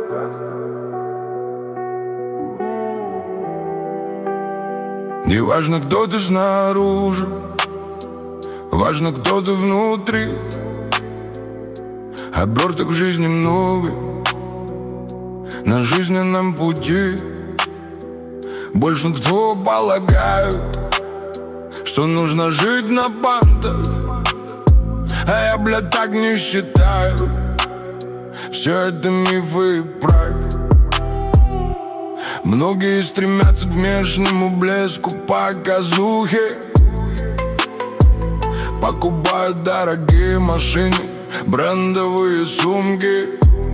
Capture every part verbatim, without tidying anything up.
Не важно, кто ты снаружи, важно, кто ты внутри. Оберток в жизни много на жизненном пути. Большинство полагают, что нужно жить на бантах, а я, блядь, так не считаю. Все это мифы и правда. Многие стремятся к внешнему блеску, показухе, покупают дорогие машины, брендовые сумки,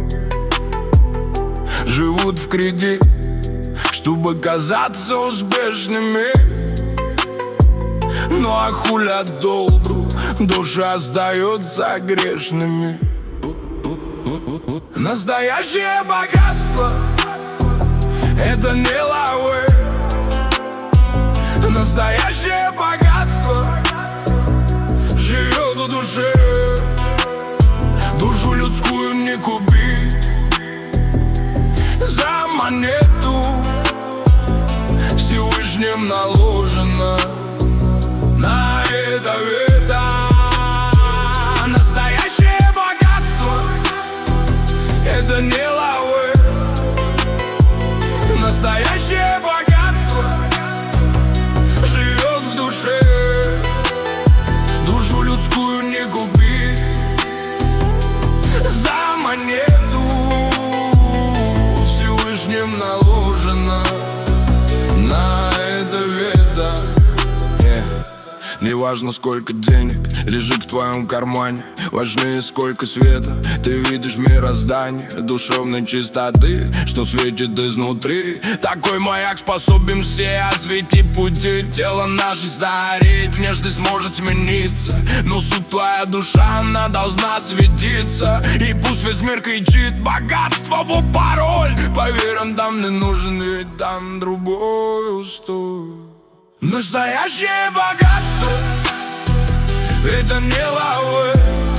живут в кредит, чтобы казаться успешными. Ну а хуля добру, душа остается грешными. Настоящее богатство — это не лавы. Настоящее богатство живет в душе. Душу людскую не купить за монету. Всевышним наложено на это вето. Настоящее богатство — это не лавы. Настоящее богатство живет в душе. Душу людскую не купить за монету. Всевышним наложено на это вето. yeah. Неважно, сколько денег лежит в твоем кармане, важнее, сколько света ты видишь в мироздании, душевной чистоты, что светит изнутри. Такой маяк способен все осветить пути. Тело наше стареет, внешность может смениться, но суть твоя душа, она должна светиться. И пусть весь мир кричит: богатство, вот пароль. Поверь, он там не нужен, ведь там другой устой. Настоящее богатство — это не лавы.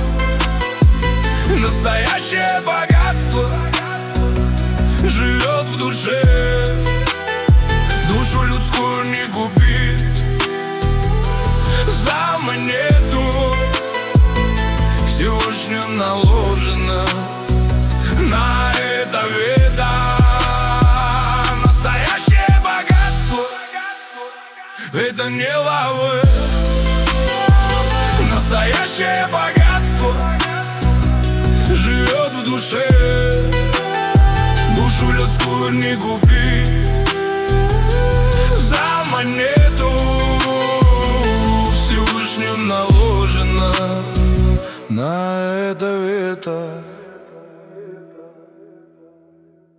Настоящее богатство живет в душе. Душу людскую не купить за монету. Всевышним наложено на это вето. Настоящее богатство — это не лавы. Настоящее богатство живет в душе. Душу людскую не купить за монету. Всевышним наложено на это вето.